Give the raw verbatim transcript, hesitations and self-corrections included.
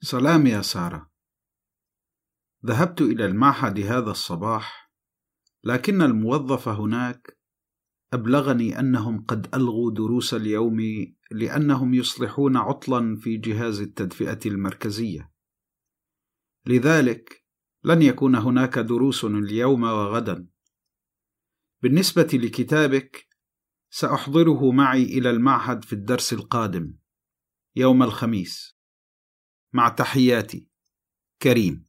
سلام يا سارة. ذهبت إلى المعهد هذا الصباح، لكن الموظف هناك أبلغني أنهم قد ألغوا دروس اليوم لأنهم يصلحون عطلا في جهاز التدفئة المركزية، لذلك لن يكون هناك دروس اليوم وغدا. بالنسبة لكتابك، سأحضره معي إلى المعهد في الدرس القادم يوم الخميس. مع تحياتي، كريم.